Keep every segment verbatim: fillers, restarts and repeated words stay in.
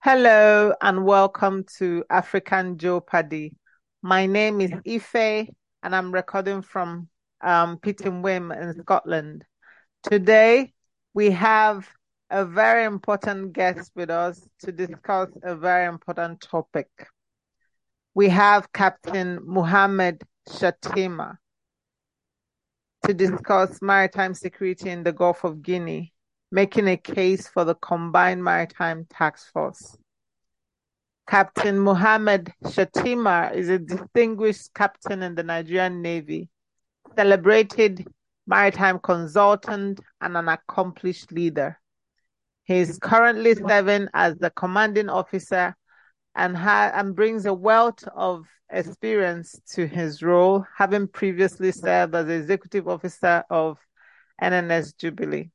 Hello and welcome to African Jeopardy. My name is Ife and I'm recording from um, Pittenweem in Scotland. Today we have a very important guest with us to discuss a very important topic. We have Captain Muhammad Shatima to discuss maritime security in the Gulf of Guinea, making a case for the Combined Maritime Task Force. Captain Mohammed Shatima is a distinguished captain in the Nigerian Navy, celebrated maritime consultant, and an accomplished leader. He is currently serving as the commanding officer and, ha- and brings a wealth of experience to his role, having previously served as executive officer of N N S Jubilee.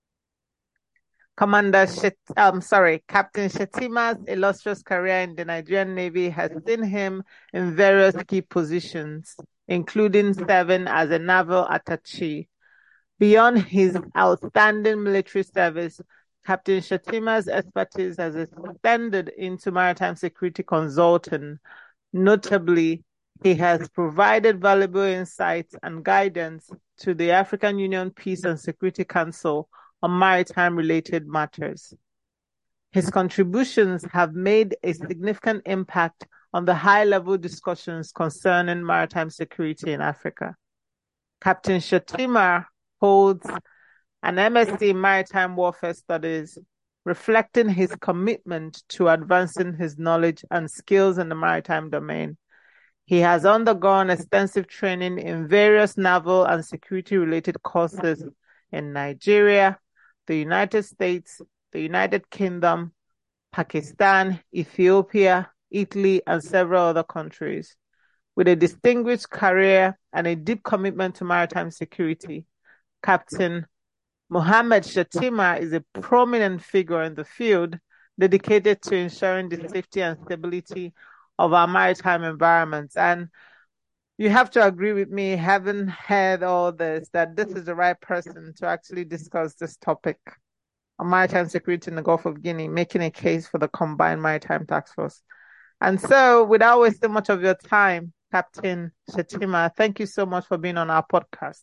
Commander Shet, um, sorry, Captain Shetima's illustrious career in the Nigerian Navy has seen him in various key positions, including serving as a naval attaché. Beyond his outstanding military service, Captain Shetima's expertise has extended into maritime security consulting. Notably, he has provided valuable insights and guidance to the African Union Peace and Security Council on maritime-related matters. His contributions have made a significant impact on the high-level discussions concerning maritime security in Africa. Captain Shatima holds an M S c in Maritime Warfare Studies, reflecting his commitment to advancing his knowledge and skills in the maritime domain. He has undergone extensive training in various naval and security-related courses in Nigeria, the United States, the United Kingdom, Pakistan, Ethiopia, Italy, and several other countries. With a distinguished career and a deep commitment to maritime security, Captain Mohammed Shatima is a prominent figure in the field, dedicated to ensuring the safety and stability of our maritime environments. And you have to agree with me, having heard all this, that this is the right person to actually discuss this topic on maritime security in the Gulf of Guinea, making a case for the Combined Maritime Task Force. And so, without wasting much of your time, Captain Shatima, thank you so much for being on our podcast.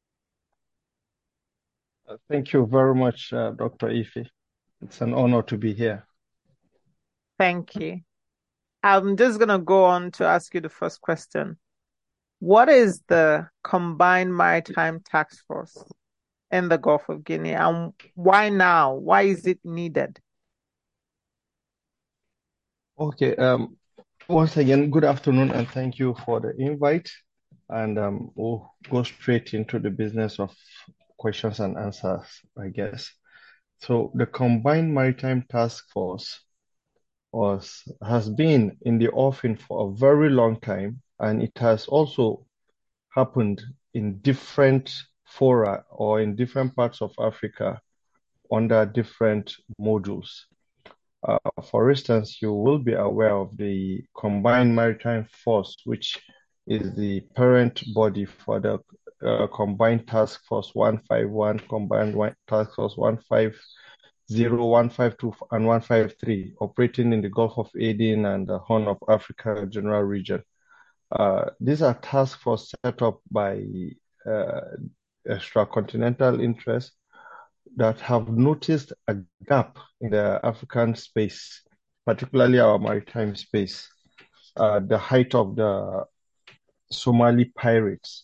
Uh, Thank you very much, uh, Doctor Ife. It's an honor to be here. Thank you. I'm just going to go on to ask you the first question. What is the Combined Maritime Task Force in the Gulf of Guinea, and why now? Why is it needed? Okay, um, once again, good afternoon, and thank you for the invite. And um, we'll go straight into the business of questions and answers, I guess. So the Combined Maritime Task Force was has been in the offing for a very long time, and it has also happened in different fora or in different parts of Africa under different modules. Uh, for instance, you will be aware of the Combined Maritime Force, which is the parent body for the uh, Combined Task Force one fifty-one, Combined Task Force one fifty, one fifty-two, and one fifty-three, operating in the Gulf of Aden and the Horn of Africa General Region. Uh, these are task forces set up by uh, extracontinental interests that have noticed a gap in the African space, particularly our maritime space, uh, the height of the Somali pirates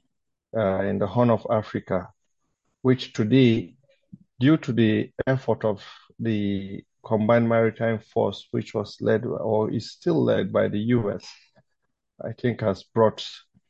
uh, in the Horn of Africa, which today, due to the effort of the Combined Maritime Force, which was led or is still led by the U S, I think has brought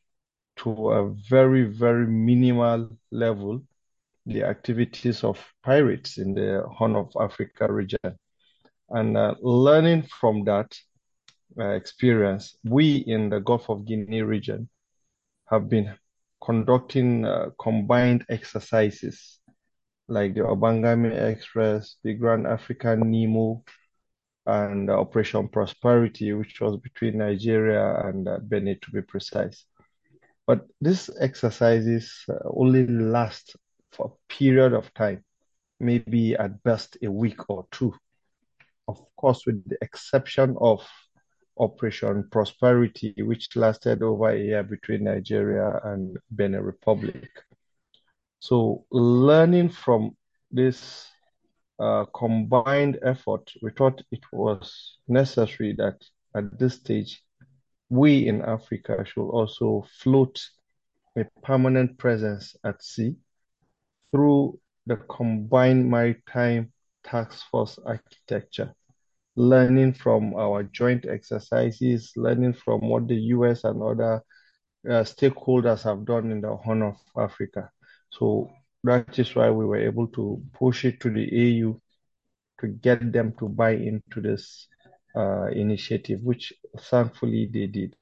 to a very, very minimal level the activities of pirates in the Horn of Africa region. And uh, learning from that uh, experience, we in the Gulf of Guinea region have been conducting uh, combined exercises like the Obangame Express, the Grand African Nemo, and uh, Operation Prosperity, which was between Nigeria and uh, Benin, to be precise. But these exercises uh, only last for a period of time, maybe at best a week or two. of course, with the exception of Operation Prosperity, which lasted over a year between Nigeria and Benin Republic. So learning from this uh, combined effort, we thought it was necessary that at this stage, we in Africa should also float a permanent presence at sea through the combined maritime task force architecture, learning from our joint exercises, learning from what the U S and other uh, stakeholders have done in the Horn of Africa. So that is why we were able to push it to the A U to get them to buy into this uh, initiative, which thankfully they did.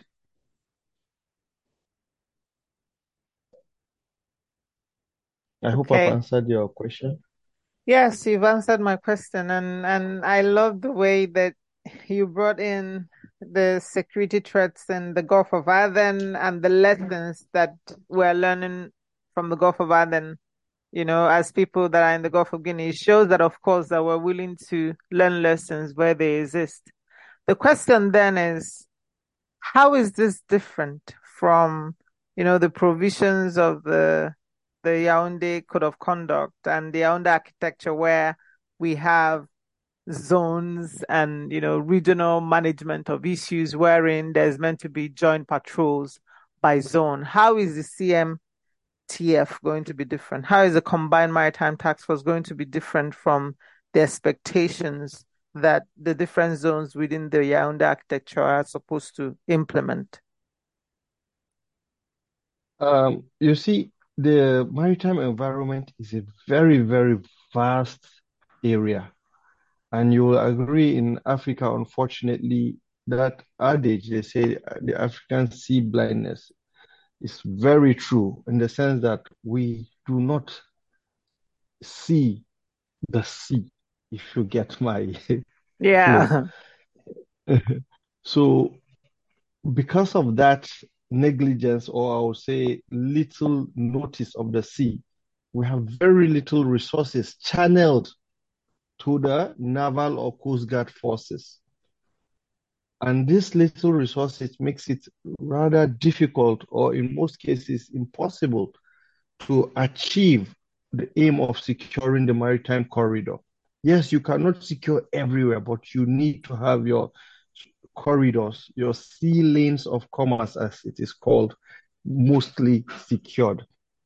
I hope I've Okay. answered your question. Yes, you've answered my question, and and I love the way that you brought in the security threats in the Gulf of Aden and the lessons that we're learning from the Gulf of Aden, you know, as people that are in the Gulf of Guinea. It shows that, of course, that we're willing to learn lessons where they exist. The question then is, how is this different from, you know, the provisions of the the Yaoundé Code of Conduct and the Yaoundé architecture, where we have zones and, you know, regional management of issues wherein there's meant to be joint patrols by zone? How is the C M T F going to be different? How is the Combined Maritime Task Force going to be different from the expectations that the different zones within the Yaoundé architecture are supposed to implement? Um, you see, the maritime environment is a very, very vast area. And you will agree in Africa, unfortunately, that adage, they say uh, the African sea blindness is very true in the sense that we do not see the sea, if you get my flow. Yeah. So, because of that negligence, or I would say little notice of the sea, we have very little resources channeled to the naval or coast guard forces. And this little resources makes it rather difficult, or in most cases impossible, to achieve the aim of securing the maritime corridor. Yes, you cannot secure everywhere, but you need to have your corridors, your sea lanes of commerce, as it is called, mostly secured.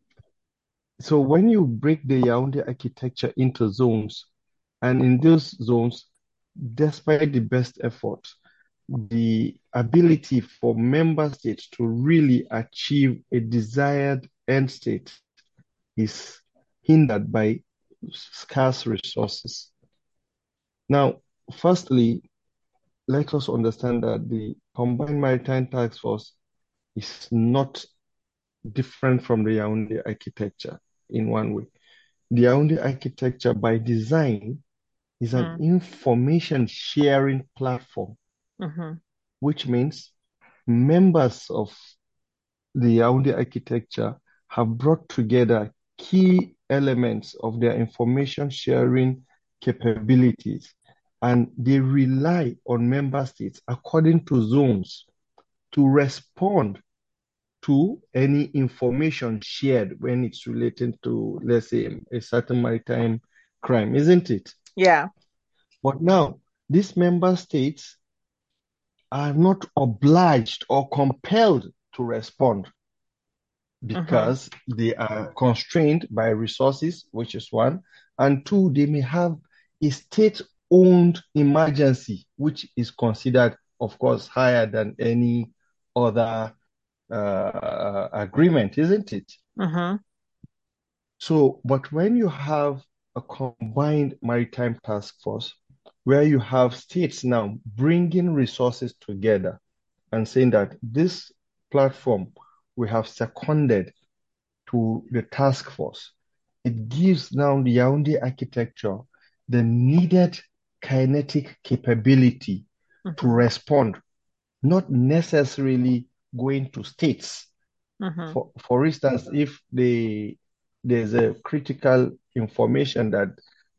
So when you break the Yaoundé architecture into zones, and in those zones, despite the best efforts, the ability for member states to really achieve a desired end state is hindered by scarce resources. Now, firstly, let us understand that the Combined Maritime Task Force is not different from the Yaoundé architecture in one way. The Yaoundé architecture, by design, is an Mm, information sharing platform, mhm, which means members of the Yaoundé architecture have brought together key elements of their information sharing capabilities, and they rely on member states according to zones to respond to any information shared when it's related to, let's say, a certain maritime crime, isn't it? yeah. But now, these member states are not obliged or compelled to respond Mhm. because they are constrained by resources, which is one, and two, they may have a state-owned emergency, which is considered, of course, higher than any other uh, agreement, isn't it? Mhm. So, but when you have a combined maritime task force, where you have states now bringing resources together and saying that this platform we have seconded to the task force, it gives now the Yaoundé architecture the needed kinetic capability to Mhm. respond, not necessarily going to states. Mhm. For, for instance, if they, there's a critical information that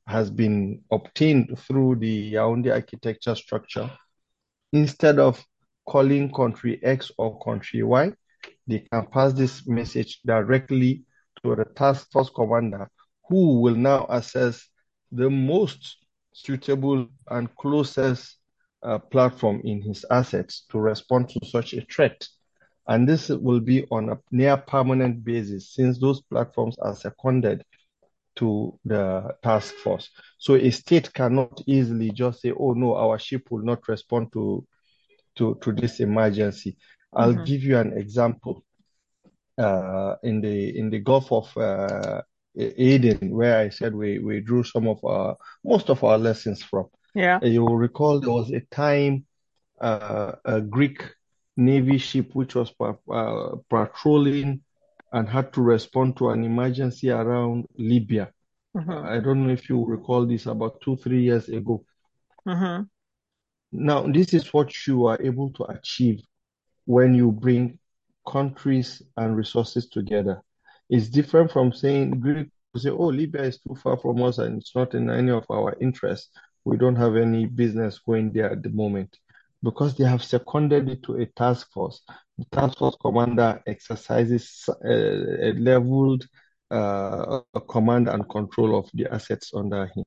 has been obtained through the Yaoundé architecture structure, instead of calling country X or country Y, they can pass this message directly to the task force commander, who will now assess the most suitable and closest uh, platform in his assets to respond to such a threat. And this will be on a near permanent basis, since those platforms are seconded to the task force. So a state cannot easily just say, oh no, our ship will not respond to, to, to this emergency. I'll Mm-hmm. give you an example. Uh, in the in the Gulf of uh, Aden, where I said we, we drew some of our most of our lessons from. Yeah. Uh, you will recall there was a time uh, a Greek Navy ship which was pa- uh, patrolling and had to respond to an emergency around Libya. Mm-hmm. I don't know if you recall this, about two, three years ago. Mm-hmm. Now, this is what you are able to achieve when you bring countries and resources together. It's different from saying Greek will say, oh, Libya is too far from us and it's not in any of our interests. We don't have any business going there at the moment. Because they have seconded it to a task force. The task force commander exercises a, a leveled uh, command and control of the assets under him.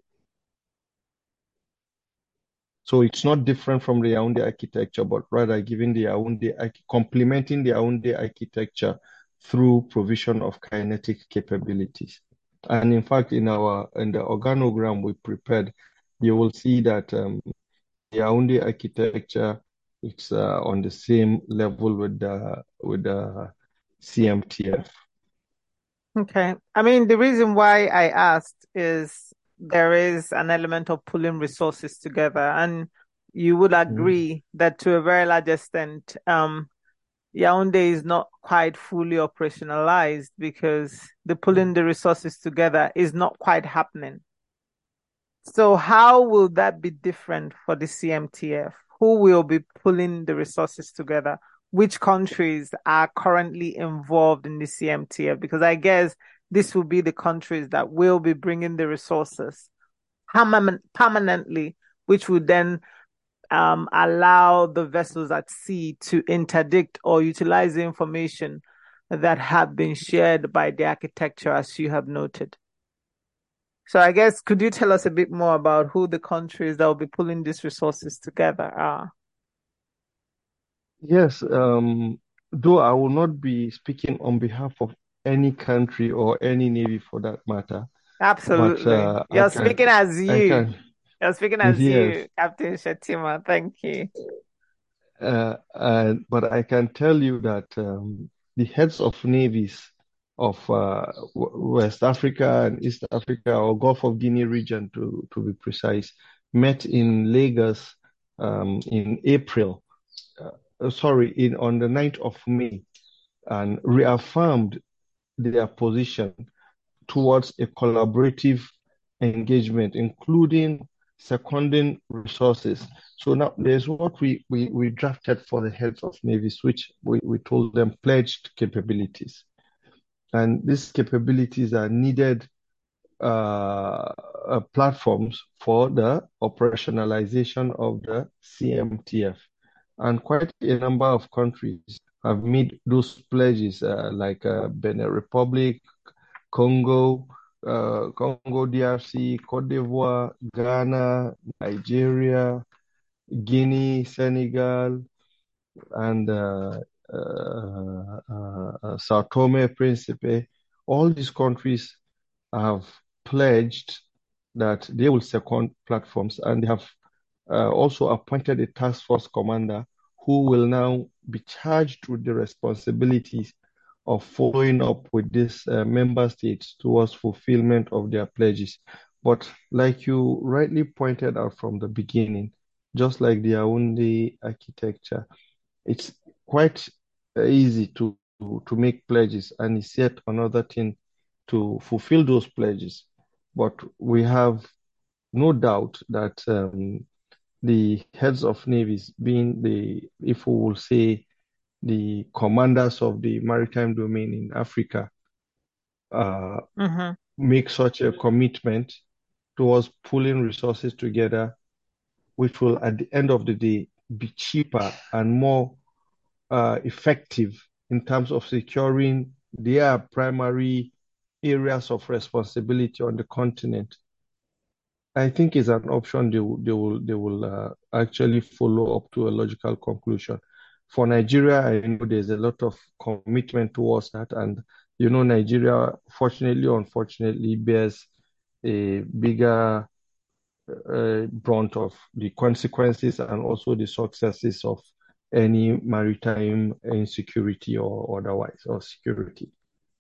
So it's not different from the Yaoundé architecture, but rather giving the Yaoundé, complementing the Yaoundé architecture through provision of kinetic capabilities. And in fact, in our in the organogram we prepared, you will see that um, the Yaoundé architecture it's uh, on the same level with the with the C M T F. Okay. I mean, the reason why I asked is there is an element of pulling resources together, and you would Mm. agree that to a very large extent, um, Yaoundé is not quite fully operationalized because the pulling the resources together is not quite happening. So how will that be different for the C M T F? Who will be pulling the resources together? Which countries are currently involved in the C M T F? Because I guess this will be the countries that will be bringing the resources permanent, permanently, which would then um, allow the vessels at sea to interdict or utilize the information that have been shared by the architecture, as you have noted. So I guess could you tell us a bit more about who the countries that will be pulling these resources together are? Yes, um, though I will not be speaking on behalf of any country or any navy for that matter, but Absolutely. uh, I You're can, speaking as I you. can, You're speaking as yes, you, Captain Shatima. Thank you. uh, and but I can tell you that um, the heads of navies of uh, W- West Africa and East Africa, or Gulf of Guinea region, to to be precise, met in Lagos um, in April. Uh, sorry, in on the ninth of May, and reaffirmed their position towards a collaborative engagement, including seconding resources. So now there's what we, we, we drafted for the heads of navies, which we, we told them pledged capabilities. And these capabilities are needed uh, uh, platforms for the operationalization of the C M T F. And quite a number of countries have made those pledges, uh, like uh, Benin Republic, Congo, uh, Congo D R C, Cote d'Ivoire, Ghana, Nigeria, Guinea, Senegal, and uh, uh, uh, uh, Sao Tome Principe. All these countries have pledged that they will second platforms, and they have uh, also appointed a task force commander who will now be charged with the responsibilities of following up with these uh, member states towards fulfillment of their pledges. But like you rightly pointed out from the beginning, just like the Yaoundé architecture, it's quite uh, easy to, to to make pledges, and it's yet another thing to fulfill those pledges. But we have no doubt that um, the heads of navies, being the, if we will say, the commanders of the maritime domain in Africa, uh, Mm-hmm. make such a commitment, towards pulling resources together, which will, at the end of the day, be cheaper and more uh, effective in terms of securing their primary areas of responsibility on the continent. I think is an option they will they will they will uh, actually follow up to a logical conclusion. For Nigeria, I know there's a lot of commitment towards that, and you know Nigeria, fortunately or unfortunately, bears a bigger uh, brunt of the consequences and also the successes of any maritime insecurity or otherwise or security.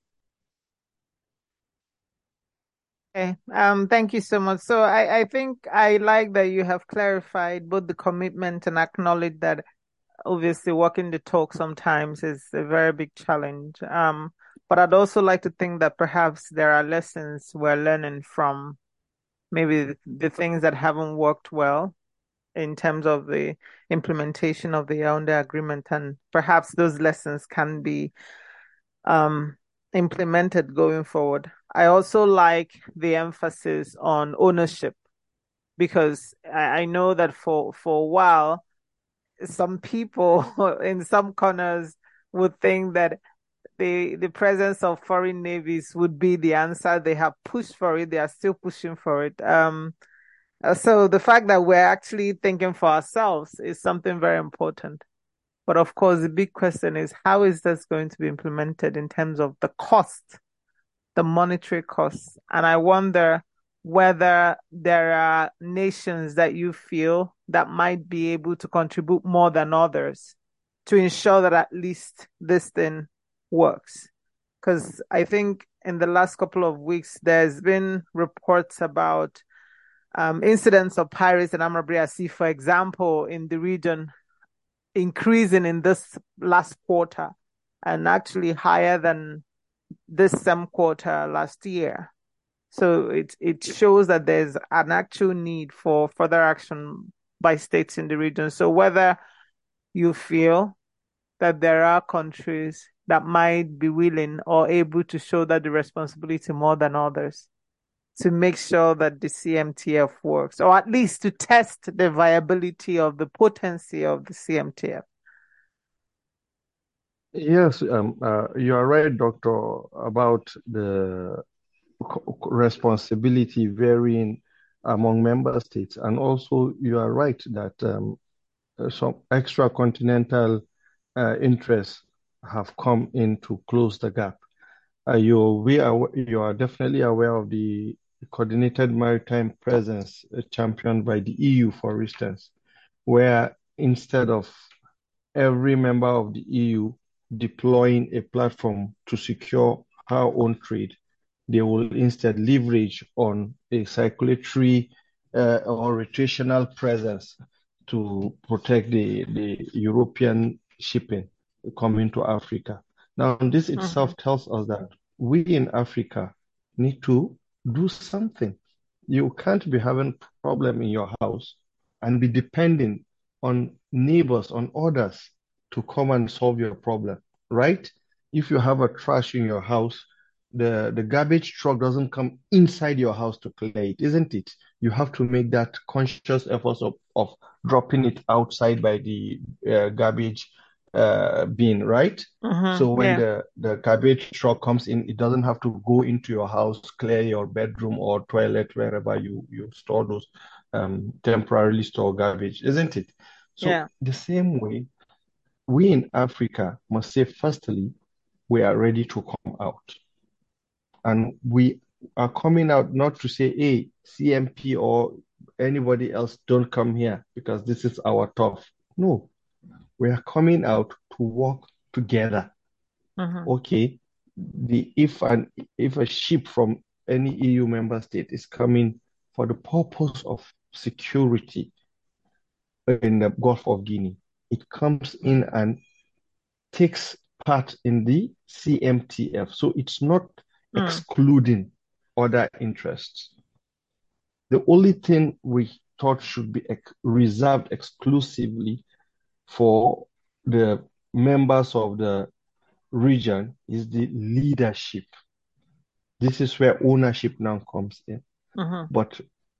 Okay. Um, thank you so much. So I, I think I like that you have clarified both the commitment and acknowledged that obviously walking the talk sometimes is a very big challenge. Um, but I'd also like to think that perhaps there are lessons we're learning from maybe the, the things that haven't worked well in terms of the implementation of the Yaoundé agreement, and perhaps those lessons can be um, implemented going forward. I also like the emphasis on ownership because I, I know that for for a while, some people in some corners would think that the the presence of foreign navies would be the answer. They have pushed for it. They are still pushing for it. Um, uh, so the fact that we're actually thinking for ourselves is something very important. But of course, the big question is how is this going to be implemented in terms of the cost, the monetary costs? And I wonder whether there are nations that you feel that might be able to contribute more than others to ensure that at least this thing works. Because I think in the last couple of weeks, there's been reports about um, incidents of pirates and Amabria Sea, for example, in the region increasing in this last quarter and actually higher than this same quarter last year. So it it shows that there's an actual need for further action by states in the region. So whether you feel that there are countries that might be willing or able to shoulder the responsibility more than others to make sure that the C M T F works, or at least to test the viability of the potency of the C M T F. Yes, um, uh, you are right, Doctor, about the co- responsibility varying among member states. And also, you are right that um, uh, some extra continental uh, interests have come in to close the gap. Uh, you, we are, you are definitely aware of the coordinated maritime presence uh, championed by the E U, for instance, where instead of every member of the E U deploying a platform to secure our own trade, they will instead leverage on a circulatory uh, or rotational presence to protect the, the European shipping coming to Africa. Now, this Mm-hmm. itself tells us that we in Africa need to do something. You can't be having problem in your house and be depending on neighbors, on others to come and solve your problem, right? If you have a trash in your house, the, the garbage truck doesn't come inside your house to clear it, isn't it? You have to make that conscious effort of, of dropping it outside by the uh, garbage uh, bin, right? So Mm-hmm. when Yeah. the, the garbage truck comes in, it doesn't have to go into your house, clear your bedroom or toilet, wherever you, you store those um, temporarily store garbage, isn't it? So Yeah. the same way, we in Africa must say, firstly, we are ready to come out. And we are coming out not to say, hey, C M P or anybody else, don't come here because this is our turf. No, we are coming out to work together. Mm-hmm. Okay, the if an if a ship from any E U member state is coming for the purpose of security in the Gulf of Guinea, it comes in and takes part in the C M T F. So it's not Mm. excluding other interests. The only thing we thought should be ex- reserved exclusively for the members of the region is the leadership. This is where ownership now comes in. Mm-hmm. But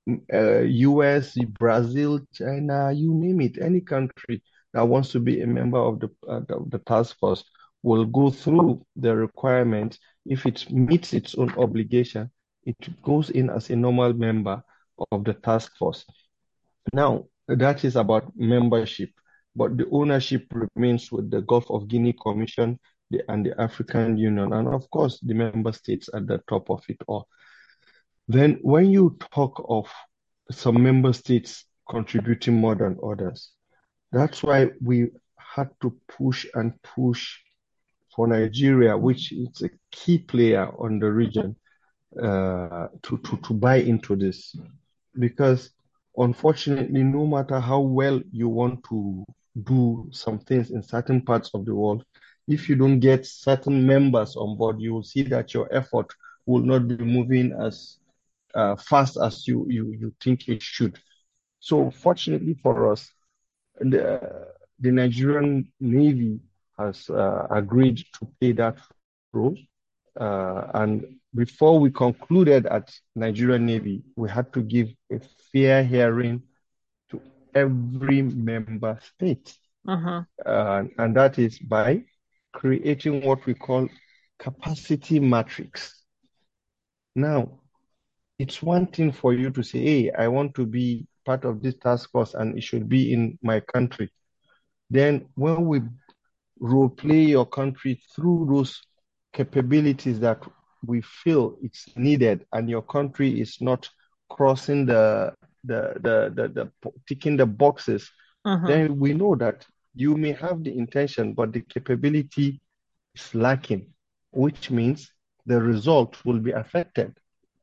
uh, U S, Brazil, China, you name it, any country that wants to be a member of the, uh, the, the task force will go through the requirements. If it meets its own obligation, it goes in as a normal member of the task force. Now, that is about membership, but the ownership remains with the Gulf of Guinea Commission the, and the African Union, and of course, the member states at the top of it all. Then, when you talk of some member states contributing more than others, that's why we had to push and push for Nigeria, which is a key player on the region, uh, to, to, to buy into this. Because unfortunately, no matter how well you want to do some things in certain parts of the world, if you don't get certain members on board, you will see that your effort will not be moving as uh, fast as you, you you think it should. So fortunately for us, the, the Nigerian Navy has uh, agreed to play that role. Uh, and before we concluded at Nigerian Navy, we had to give a fair hearing to every member state. Mm-hmm. Uh, and that is by creating what we call capacity matrix. Now, it's one thing for you to say, hey, I want to be part of this task force and it should be in my country. Then when we role play your country through those capabilities that we feel it's needed and your country is not crossing the the the the, the ticking the boxes, Mm-hmm. then we know that you may have the intention, but the capability is lacking, which means the result will be affected.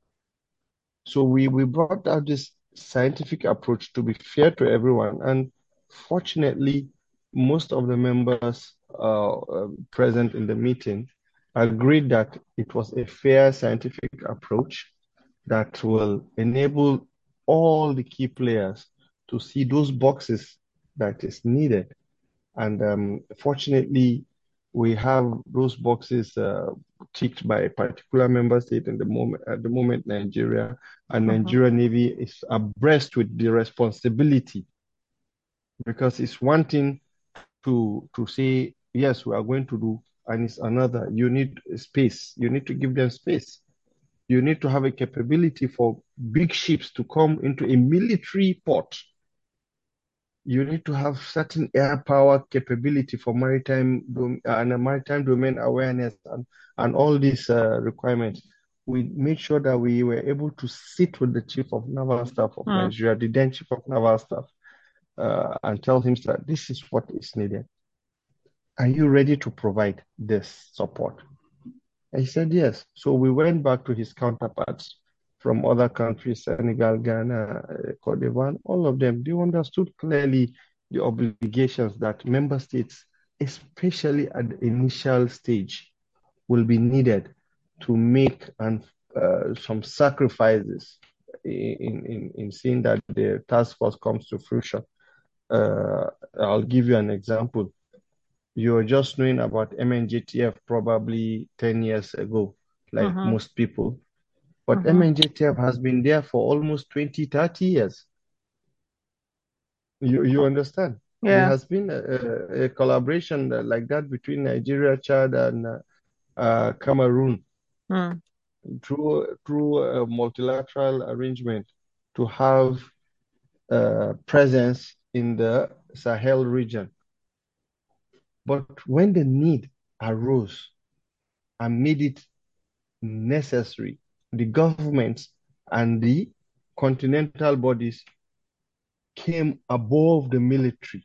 So we, we brought out this scientific approach to be fair to everyone. And fortunately, most of the members uh, uh, present in the meeting agreed that it was a fair scientific approach that will enable all the key players to see those boxes that is needed. And um, fortunately, we have those boxes uh, ticked by a particular member state in the moment at the moment Nigeria, and Mm-hmm. Nigeria Navy is abreast with the responsibility, because it's one thing to to say yes, we are going to do, and it's another, you need space, you need to give them space, you need to have a capability for big ships to come into a military port. You need to have certain air power capability for maritime dom- and a maritime domain awareness and, and all these uh, requirements. We made sure that we were able to sit with the chief of naval staff of Mm. Nigeria, the then chief of naval staff, uh, and tell him that this is what is needed. Are you ready to provide this support? And he said yes. So we went back to his counterparts from other countries, Senegal, Ghana, uh, Cote d'Ivoire, all of them. They understood clearly the obligations that member states, especially at the initial stage, will be needed to make and uh, some sacrifices in, in, in seeing that the task force comes to fruition. Uh, I'll give you an example. You're just knowing about M N J T F probably ten years ago, like Mm-hmm. most people. But Mm-hmm. M N J T F has been there for almost twenty, thirty years. You, you understand? There Yeah. has been a, a, a collaboration like that between Nigeria, Chad, and uh, uh, Cameroon Mm. through, through a multilateral arrangement to have uh, presence in the Sahel region. But when the need arose and made it necessary, the governments and the continental bodies came above the military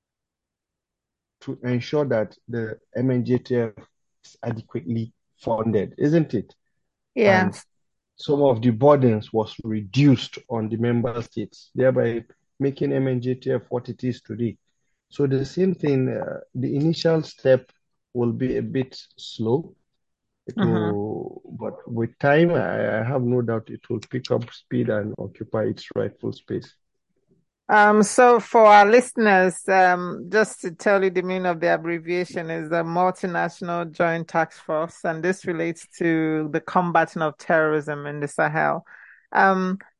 to ensure that the M N J T F is adequately funded, isn't it? Yeah. And some of the burdens was reduced on the member states, thereby making M N J T F what it is today. So the same thing, uh, the initial step will be a bit slow. It Mm-hmm. will, but with time, I, I have no doubt it will pick up speed and occupy its rightful space. Um, so for our listeners, um, just to tell you the meaning of the abbreviation is the Multinational Joint Task Force, and this relates to the combating of terrorism in the Sahel. Um,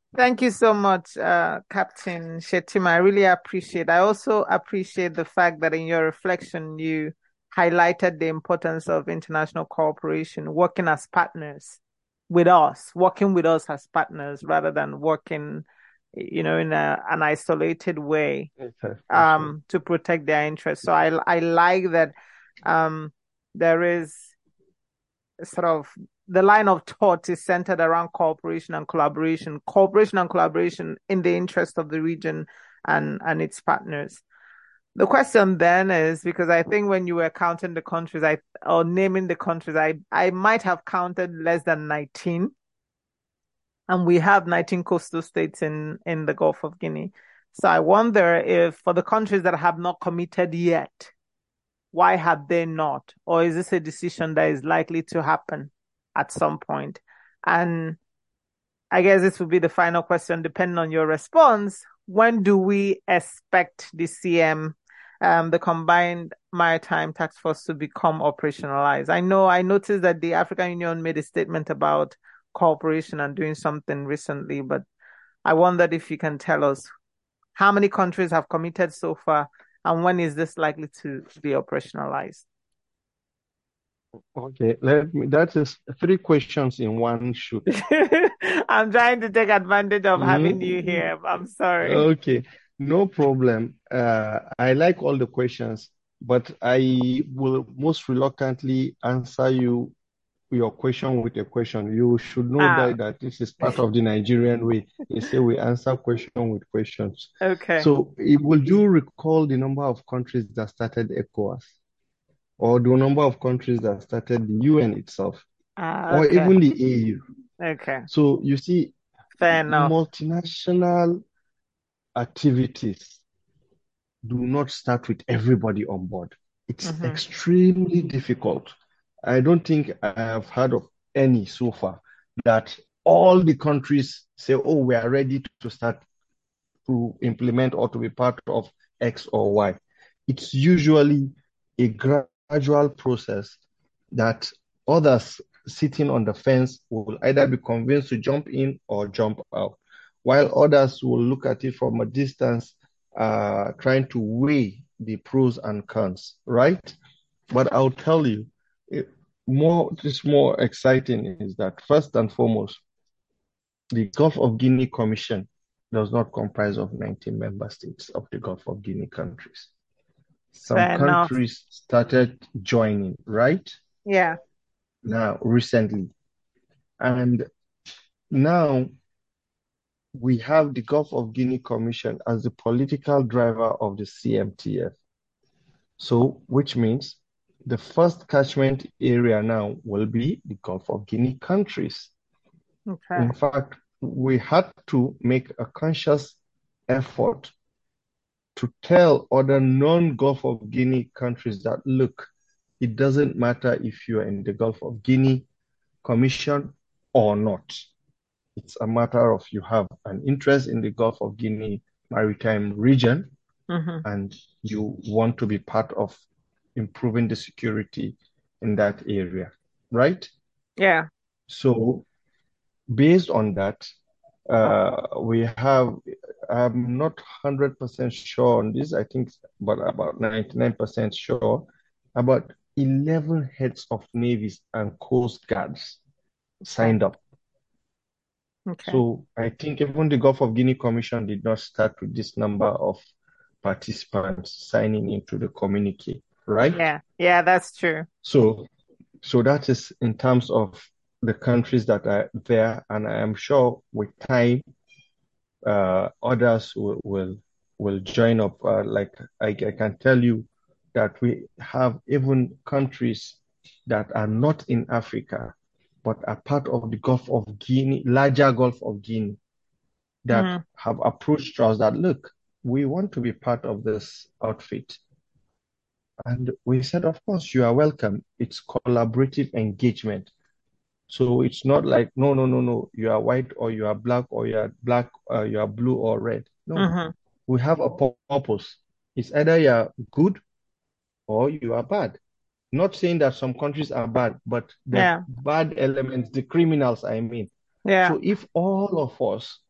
Thank you so much, uh, Captain Shetima. I really appreciate. I also appreciate the fact that in your reflection, you highlighted the importance of international cooperation, working as partners with us, working with us as partners rather than working, you know, in a, an isolated way, Okay, for sure. um, to protect their interests. So I, I like that, um, there is sort of the line of thought is centered around cooperation and collaboration, cooperation and collaboration in the interest of the region and, and its partners. The question then is because I think when you were counting the countries, I or naming the countries, I I might have counted less than nineteen, and we have nineteen coastal states in in the Gulf of Guinea. So I wonder if for the countries that have not committed yet, why have they not? Or is this a decision that is likely to happen at some point? And I guess this will be the final question, depending on your response. When do we expect the C M, um, the Combined Maritime Task Force, to become operationalized? I know I noticed that the African Union made a statement about cooperation and doing something recently, but I wondered if you can tell us how many countries have committed so far, and when is this likely to be operationalized? Okay, let me, that is three questions in one shoot. I'm trying to take advantage of having you Mm, here. I'm sorry. okay, no problem. Uh, I like all the questions, but I will most reluctantly answer you your question with a question. You should know Ah, that, that this is part of the Nigerian way. They say we answer question with questions. okay. So, eh, would you recall the number of countries that started ECOWAS, or the number of countries that started the U N itself, Ah, or okay. even the A U? Okay. So, you see, Fair enough. multinational activities do not start with everybody on board. It's Hmm. extremely difficult. I don't think I have heard of any so far that all the countries say, oh, we are ready to start to implement or to be part of X or Y. It's usually a gradual process that others sitting on the fence will either be convinced to jump in or jump out, while others will look at it from a distance, uh, trying to weigh the pros and cons, right? But I'll tell you, it, more, just more exciting is that first and foremost, the Gulf of Guinea Commission does not comprise of nineteen member states of the Gulf of Guinea countries. Some Fair enough. countries started joining, right? Yeah. Now, recently. And now we have the Gulf of Guinea Commission as the political driver of the C M T F. So, which means the first catchment area now will be the Gulf of Guinea countries. Okay. In fact, we had to make a conscious effort to tell other non-Gulf of Guinea countries that, look, it doesn't matter if you're in the Gulf of Guinea Commission or not. It's a matter of you have an interest in the Gulf of Guinea maritime region Hmm. and you want to be part of improving the security in that area, right? Yeah. So, based on that, uh, we have, I'm not one hundred percent sure on this, I think, but about ninety-nine percent sure, about eleven heads of navies and coast guards Okay. signed up. Okay. So I think even the Gulf of Guinea Commission did not start with this number of participants signing into the communique, right? Yeah. Yeah, that's true. So, so that is in terms of the countries that are there, and I am sure with time, uh, others will will, will join up. Uh, like I, I can tell you that we have even countries that are not in Africa, but are part of the Gulf of Guinea, larger Gulf of Guinea, that Hmm. have approached us that, look, we want to be part of this outfit. And we said, of course, you are welcome. It's collaborative engagement. So it's not like, no, no, no, no, you are white or you are black or you are black, or you are blue or red. No, Hmm. we have a purpose. It's either you are good or you are bad. Not saying that some countries are bad, but the Yeah. bad elements, the criminals, I mean. Yeah. So if all of us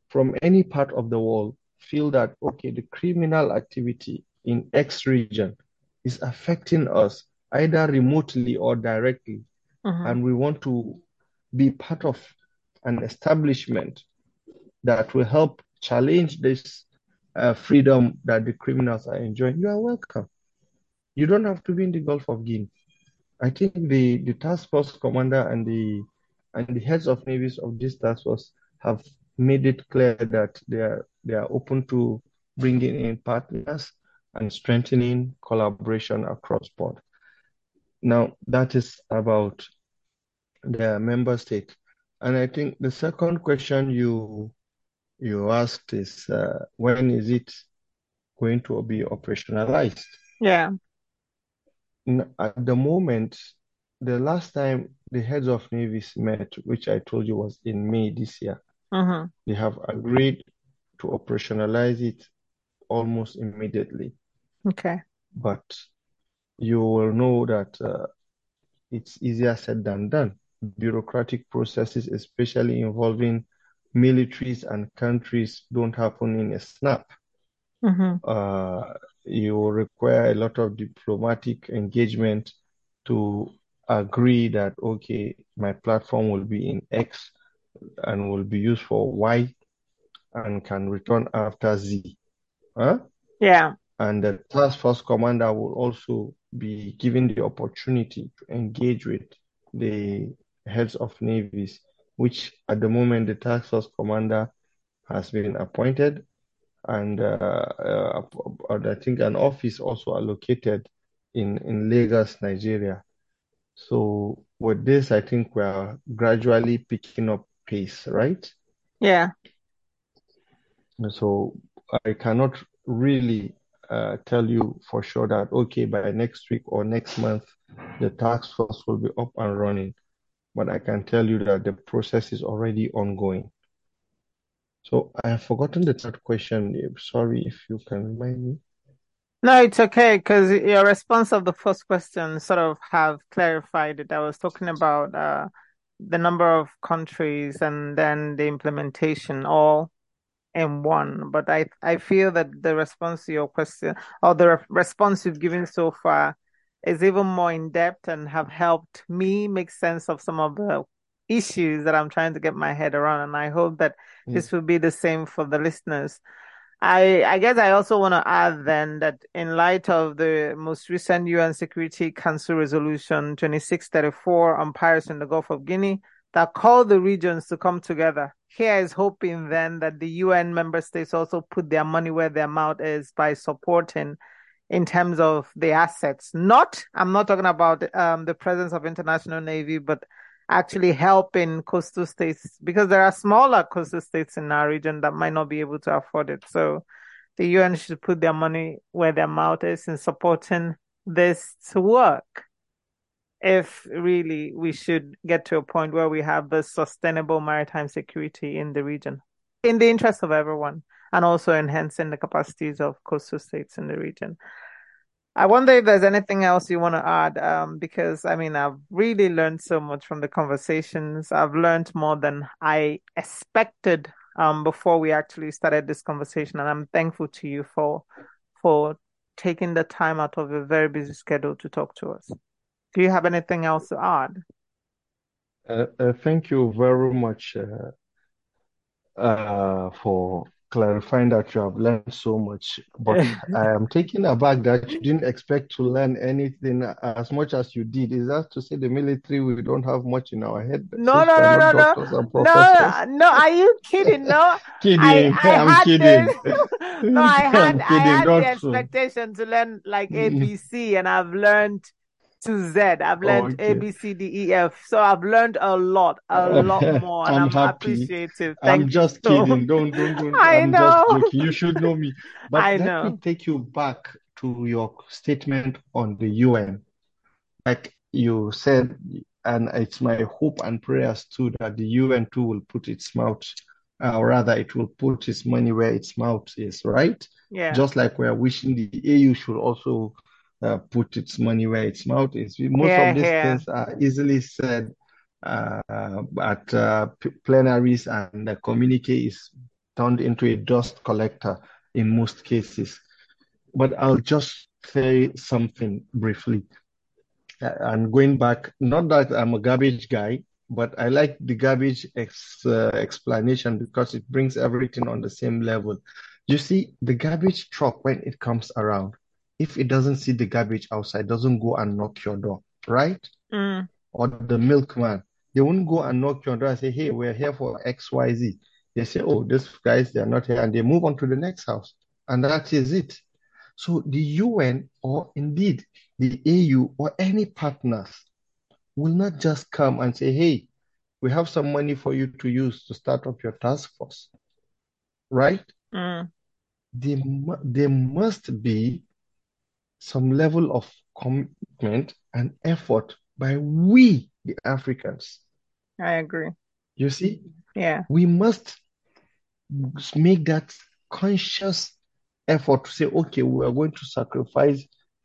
from any part of the world feel that, okay, the criminal activity in X region is affecting us either remotely or directly, Mm-hmm. and we want to be part of an establishment that will help challenge this uh, freedom that the criminals are enjoying, you are welcome. You don't have to be in the Gulf of Guinea. I think the, the task force commander and the and the heads of navies of this task force have made it clear that they are they are open to bringing in partners and strengthening collaboration across board. Now that is about the member state, and I think the second question you you asked is uh, when is it going to be operationalized? Yeah. N- At the moment, the last time the heads of navies met, which I told you was in May this year, Mm-hmm. they have agreed to operationalize it almost immediately. Okay. But you will know that uh, it's easier said than done. Bureaucratic processes, especially involving militaries and countries, don't happen in a snap. Mm-hmm. Uh, you will require a lot of diplomatic engagement to agree that, okay, my platform will be in X and will be used for Y and can return after Z. Huh? Yeah. And the task force commander will also be given the opportunity to engage with the heads of navies, which at the moment the task force commander has been appointed, and uh, uh, I think an office also allocated in, in Lagos, Nigeria. So with this, I think we are gradually picking up pace, right? Yeah. So I cannot really uh, tell you for sure that, okay, by next week or next month, the task force will be up and running. But I can tell you that the process is already ongoing. So I have forgotten the third question. Sorry if you can remind me. No, it's okay because your response of the first question sort of have clarified it. I was talking about uh, the number of countries and then the implementation all in one. But I I feel that the response to your question or the re response you've given so far is even more in depth and have helped me make sense of some of the issues that I'm trying to get my head around. And I hope that Mm. this will be the same for the listeners. I I guess I also want to add then that in light of the most recent U N Security Council Resolution twenty-six thirty-four on pirates in the Gulf of Guinea that called the regions to come together. Here is hoping then that the U N member states also put their money where their mouth is by supporting in terms of the assets. Not, I'm not talking about um, the presence of international navy, but actually helping coastal states because there are smaller coastal states in our region that might not be able to afford it. So the U N should put their money where their mouth is in supporting this to work. If really we should get to a point where we have the sustainable maritime security in the region, in the interest of everyone, and also enhancing the capacities of coastal states in the region. I wonder if there's anything else you want to add, um, because I mean, I've really learned so much from the conversations. I've learned more than I expected, um, before we actually started this conversation, and I'm thankful to you for for taking the time out of a very busy schedule to talk to us. Do you have anything else to add? Uh, uh, thank you very much uh, uh, for clarifying that you have learned so much. But I am taken aback that you didn't expect to learn anything as much as you did. Is that to say the military, we don't have much in our head No, since no, we are no, not no, no, doctors and no, professors? no. Are you kidding? No, I, Kidding. I I'm had kidding. this. No, I had, I'm I kidding. had the Don't. expectation to learn like A B C, and I've learned to Z. I've learned A Okay. B C D E F. So I've learned a lot, a lot more, and I'm I'm happy. appreciative. I'm Thank you just so. kidding. Don't, don't, don't. I I'm just know, joking. You should know me. But I let me know. take you back to your statement on the U N. Like you said, and it's my hope and prayers too that the U N too will put its mouth, uh, or rather, it will put its money where its mouth is, right? Yeah, Just like we're wishing the A U should also uh, put its money where its mouth is. Most here, of these here. things are easily said uh, at uh, plenaries, and the communique is turned into a dust collector in most cases. But I'll just say something briefly. Uh, And going back, not that I'm a garbage guy, but I like the garbage ex, uh, explanation because it brings everything on the same level. You see, the garbage truck, when it comes around, if it doesn't see the garbage outside, doesn't go and knock your door, right? Mm. Or the milkman, they won't go and knock your door and say, hey, we're here for X Y Z. They say, oh, these guys, they're not here, and they move on to the next house. And that is it. So the U N, or indeed the A U, or any partners will not just come and say, hey, we have some money for you to use to start up your task force, right? Mm. There, mu- there must be some level of commitment and effort by we, the Africans. I agree. You see, Yeah. we must make that conscious effort to say, okay, we are going to sacrifice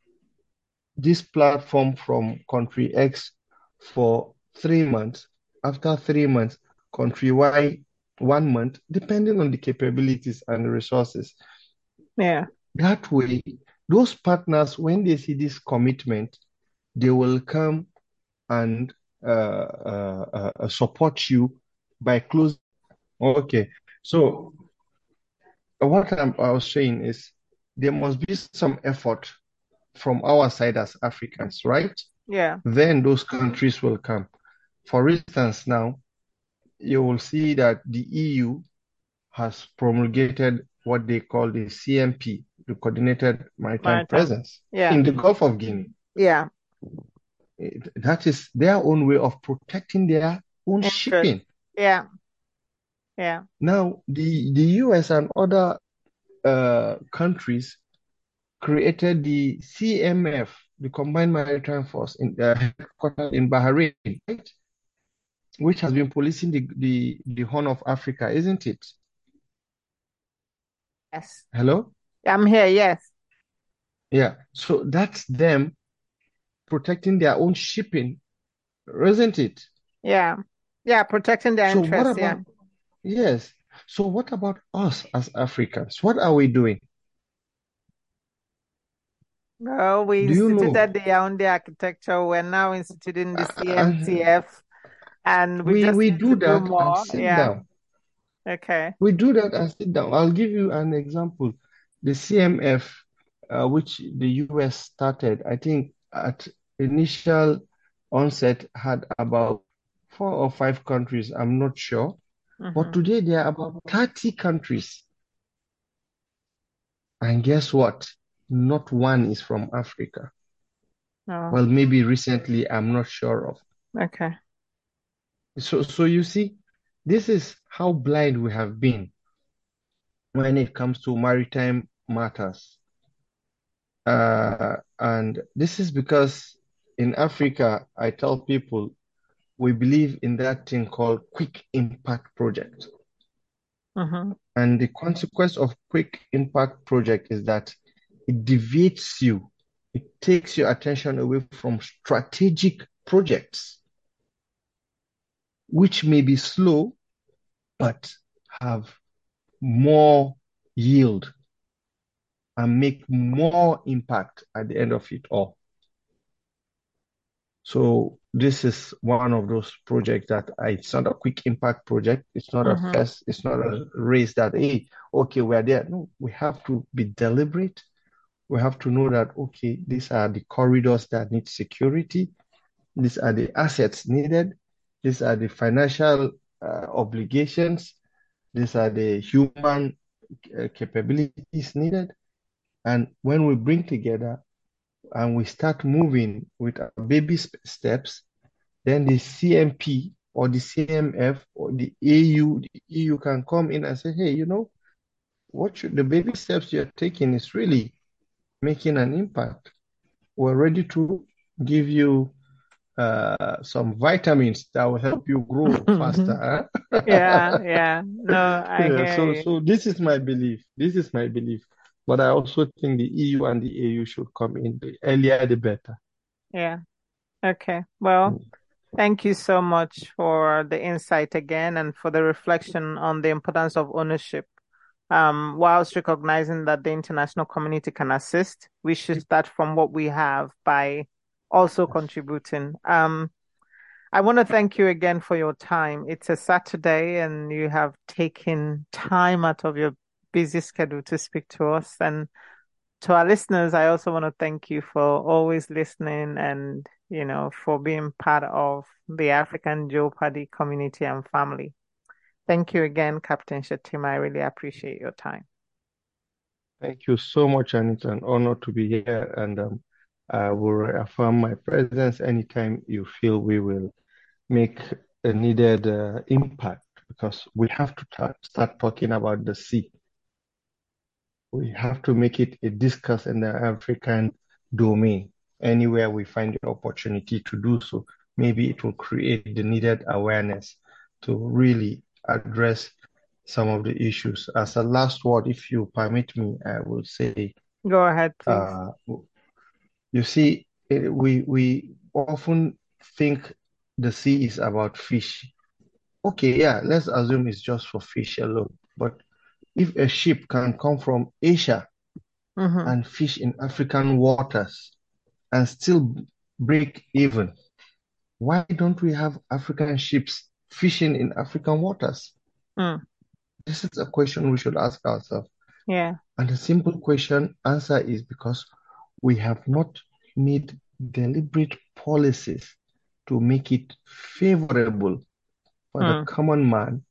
this platform from country X for three months. After three months, country Y, one month, depending on the capabilities and the resources. Yeah. That way, those partners, when they see this commitment, they will come and uh, uh, uh, support you by closing. Okay, so what I'm, I was saying is there must be some effort from our side as Africans, right? Yeah. Then those countries will come. For instance, now you will see that the E U has promulgated what they call the C M P, the Coordinated Maritime Maritime. Presence Yeah. in the Gulf of Guinea. Yeah. It- that is their own way of protecting their own Interest. shipping. Yeah. Yeah. Now, the, the U S and other uh, countries created the C M F, the Combined Maritime Force, in uh, headquartered in Bahrain, right? Which has been policing the, the, the Horn of Africa, isn't it? Yes. Hello? I'm here. Yes. Yeah. So that's them protecting their own shipping, isn't it? Yeah. Yeah. Protecting their So what interests. Yeah. about, yes. So what about us as Africans? What are we doing? Well, we Do you know? instituted the Yaoundé architecture. We're now instituting the Uh, uh, C M T F, and we we just we need to do do that and more. sit Yeah. down. Okay. We do that and sit down. I'll give you an example. The C M F, uh, which the U S started, I think at initial onset had about four or five countries. I'm not sure. But Mm-hmm. today there are about thirty countries. And guess what? Not one is from Africa. Oh, Well, maybe recently, I'm not sure of. okay. So, so you see, this is how blind we have been when it comes to maritime matters. Uh, and this is because in Africa, I tell people we believe in that thing called quick impact project. Mm-hmm. And the consequence of quick impact project is that it deviates you. It takes your attention away from strategic projects, which may be slow, but have more yield and make more impact at the end of it all. So this is one of those projects that I, it's not a quick impact project. It's not a Mm-hmm. fast, it's not a race that, hey, okay, we're there. No, we have to be deliberate. We have to know that, okay, these are the corridors that need security. These are the assets needed. These are the financial uh, obligations. These are the human uh, capabilities needed. And when we bring together and we start moving with our baby steps, then the C M P or the C M F or the A U, the E U can come in and say, hey, you know, what should, the baby steps you're taking is really making an impact. We're ready to give you uh, some vitamins that will help you grow faster. Yeah, Huh? yeah. No, I Yeah, hear so you. so this is my belief. This is my belief. But I also think the E U and the A U should come in. The earlier, the better. Yeah. Okay. Well, thank you so much for the insight again and for the reflection on the importance of ownership. Um, whilst recognizing that the international community can assist, we should start from what we have by also contributing. Um, I want to thank you again for your time. It's a Saturday and you have taken time out of your busy schedule to speak to us. And to our listeners, I also want to thank you for always listening and, you know, for being part of the African Jeopardy community and family. Thank you again, Captain Shatima. I really appreciate your time. Thank you so much, and it's an honor to be here. And um, I will reaffirm my presence anytime you feel we will make a needed uh, impact, because we have to ta- start talking about the sea. We have to make it a discuss in the African domain. Anywhere we find the opportunity to do so, maybe it will create the needed awareness to really address some of the issues. As a last word, if you permit me, I will say, Go ahead, please. uh, you see, eh, we we often think the sea is about fish. Okay, yeah, let's assume it's just for fish alone. But if a ship can come from Asia Mm-hmm. and fish in African waters and still break even, why don't we have African ships fishing in African waters? Mm. This is a question we should ask ourselves. Yeah. And the simple question answer is because we have not made deliberate policies to make it favorable for the Mm. common man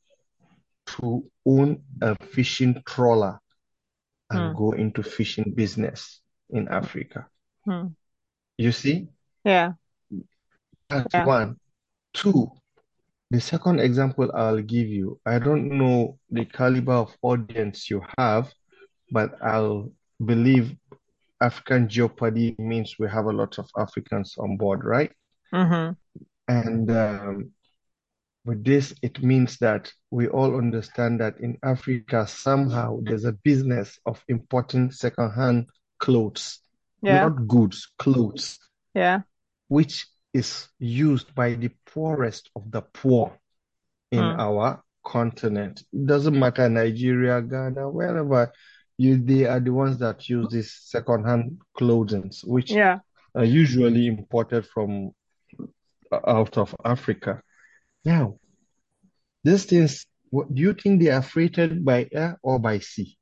to own a fishing trawler and Mm. go into fishing business in Africa. Mm. You see, Yeah. that's Yeah. one. Two, the second example I'll give you, I don't know the caliber of audience you have, but I'll believe African Jeopardy means we have a lot of Africans on board, right? Mm-hmm. And um, with this, it means that we all understand that in Africa, somehow there's a business of importing secondhand clothes, Yeah. not goods, clothes, Yeah. which is used by the poorest of the poor in Mm. our continent. It doesn't matter, Nigeria, Ghana, wherever you, they are the ones that use this secondhand clothing, which Yeah. are usually imported from uh, out of Africa. Now, these things, what, do you think they are freighted by air or by sea?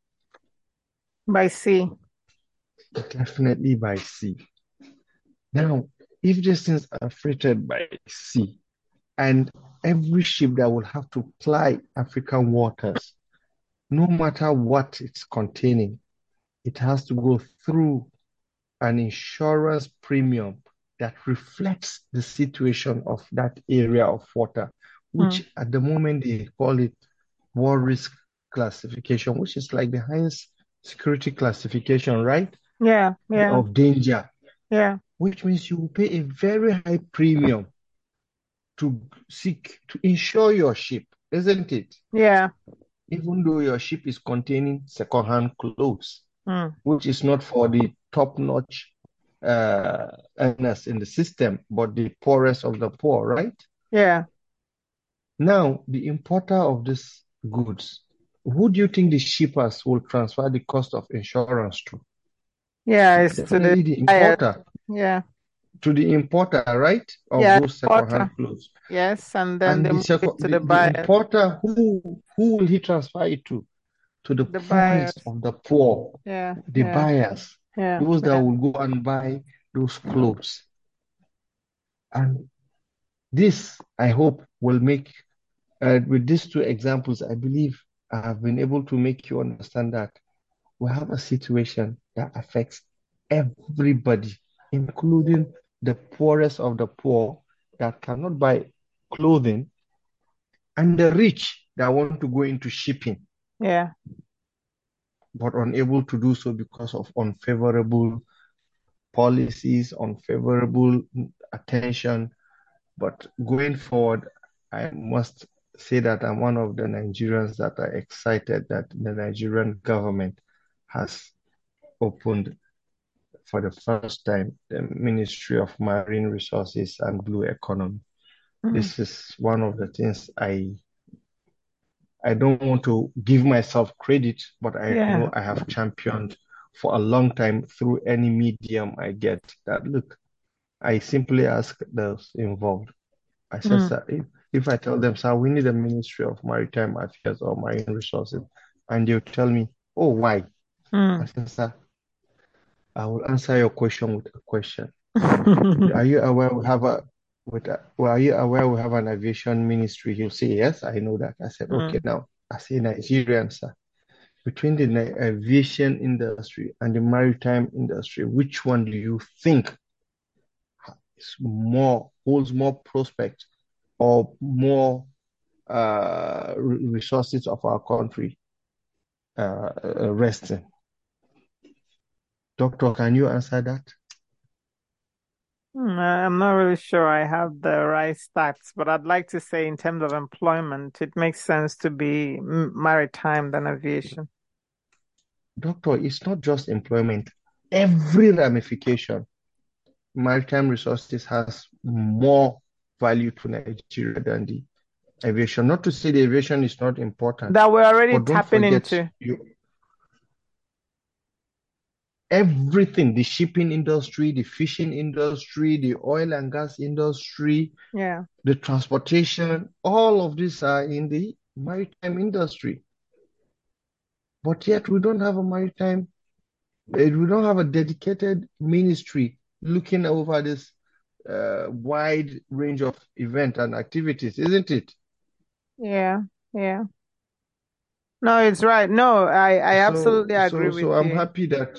By sea. Definitely by sea. Now, if these things are freighted by sea, and every ship that will have to ply African waters, no matter what it's containing, it has to go through an insurance premium that reflects the situation of that area of water, Mm. which at the moment they call it war risk classification, which is like the highest security classification, right? Yeah. Yeah. Of danger, Yeah. which means you will pay a very high premium to seek to insure your ship, isn't it? Yeah. Even though your ship is containing second-hand clothes, Mm. which is not for the top-notch uh, earners in the system, but the poorest of the poor, right? Yeah. Now, the importer of these goods, who do you think the shippers will transfer the cost of insurance to? Yeah. It's to the Definitely the buyer. importer, Yeah. to the importer, right, of Yeah. those second-hand Porter. clothes. Yes. And then And they the move it second, to the, the the buyers. importer, who who will he transfer it to? To the The buyers. poorest of the poor, Yeah. the Yeah. buyers, Yeah. those that Yeah. will go and buy those clothes. And this, I hope, will make, uh, with these two examples, I believe I have been able to make you understand that we have a situation that affects everybody, including the poorest of the poor that cannot buy clothing, and the rich that want to go into shipping, Yeah. but unable to do so because of unfavorable policies, unfavorable attention. But going forward, I must say that I'm one of the Nigerians that are excited that the Nigerian government has opened for the first time the Ministry of Marine Resources and Blue Economy. Mm. This is one of the things I I don't want to give myself credit, but I Yeah. know I have championed for a long time through any medium I get that, look, I simply ask those involved. I said, Mm, sir, if, if I tell them, sir, we need a Ministry of Maritime Affairs or Marine Resources, and they'll tell me, oh, why? I mm. said, sir, I will answer your question with a question. Are you aware we have a with a, well, are you aware we have an aviation ministry? He'll say, yes, I know that. I said, okay, Mm. now, as a Nigerian, sir, between the Ni- aviation industry and the maritime industry, which one do you think is more, holds more prospect or more uh, re- resources of our country uh, uh, resting? Doctor, can you answer that? Hmm, I'm not really sure I have the right stats, but I'd like to say in terms of employment, it makes sense to be m- maritime than aviation. Doctor, it's not just employment. Every ramification, maritime resources has more value to Nigeria than the aviation. Not to say the aviation is not important, That we're already but don't tapping forget into. you everything, the shipping industry, the fishing industry, the oil and gas industry, Yeah. the transportation, all of these are in the maritime industry. But yet we don't have a maritime, eh, we don't have a dedicated ministry looking over this uh, wide range of event and activities, isn't it? Yeah. Yeah. No, it's right. No, I, I So, absolutely agree so, so with I'm you. happy that.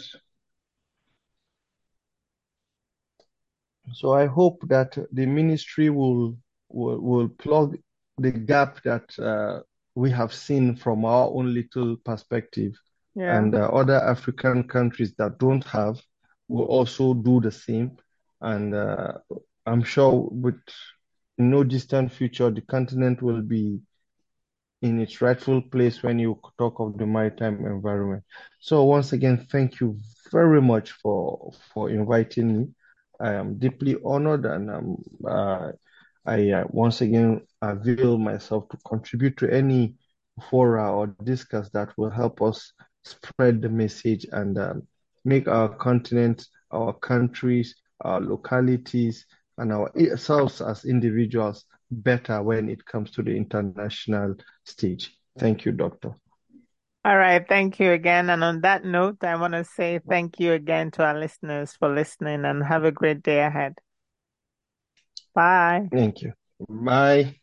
So I hope that the ministry will will, will plug the gap that uh, we have seen from our own little perspective, Yeah. and uh, other African countries that don't have will also do the same. And uh, I'm sure with no distant future, the continent will be in its rightful place when you talk of the maritime environment. So once again, thank you very much for for inviting me. I am deeply honored, and um, uh, I uh, once again avail myself to contribute to any fora or discuss that will help us spread the message and um, make our continent, our countries, our localities, and ourselves as individuals better when it comes to the international stage. Thank you, Doctor. All right. Thank you again. And on that note, I want to say thank you again to our listeners for listening and have a great day ahead. Bye. Thank you. Bye.